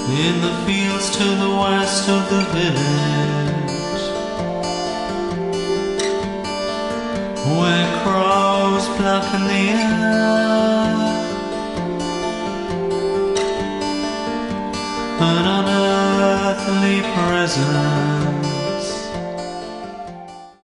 in the fields to the west of the village, where crows blacken the air, an unearthly presence